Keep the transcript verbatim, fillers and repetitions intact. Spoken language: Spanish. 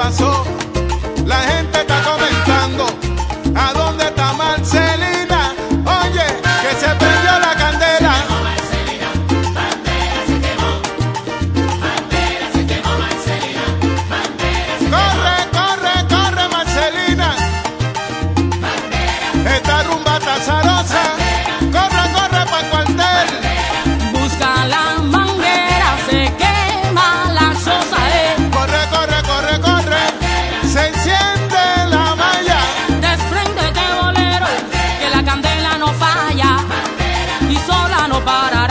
pasó? La gente está comentando. ¿A dónde está Marcelina? Oye, que se prendió la candela. Bandera se quemó, bandera se quemó, Marcelina. Bandera se quemó. Corre, corre, corre, Marcelina. Bandera. Esta rumba está azarosa. Corre, corre pa' cuartel. Busca la manguera, se quema la choza, eh. Corre, corre, corre, corre. Se enciende la malla. Despréndete, bolero, que la candela no falla y sola no parará.